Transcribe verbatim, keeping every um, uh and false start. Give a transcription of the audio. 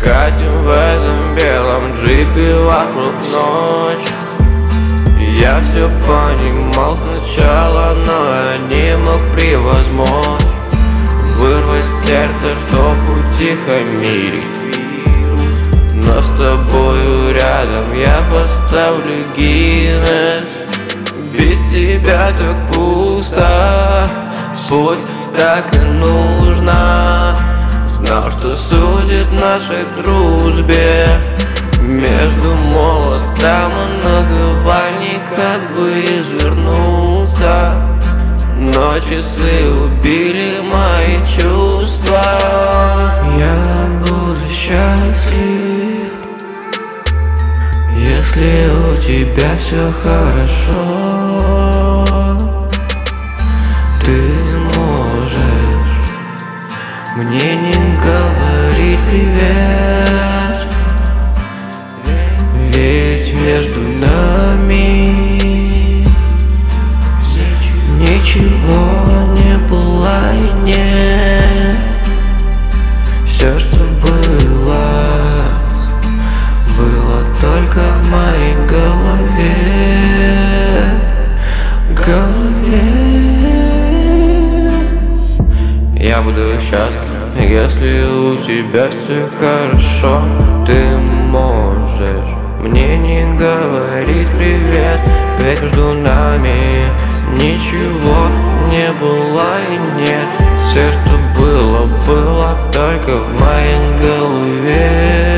Катим в этом белом джипе вокруг ночь. Я все понимал сначала, но я не мог превозмочь вырвать сердце, чтоб утихомирить. Но с тобою рядом я поставлю Гиннес. Без тебя так пусто, пусть так и нужно. Знал, что судит нашей дружбе. Между молотом и наговальник как бы извернулся, но часы убили мои чувства. Я буду счастлив, если у тебя все хорошо. Ты можешь мне не говорить привет, ведь между нами ничего не было и нет. Все, что было, было только в моей голове. Голове. Я буду счастлив, если у тебя все хорошо. Ты можешь мне не говорить привет, ведь между нами ничего не было и нет. Все, что было, было только в моей голове.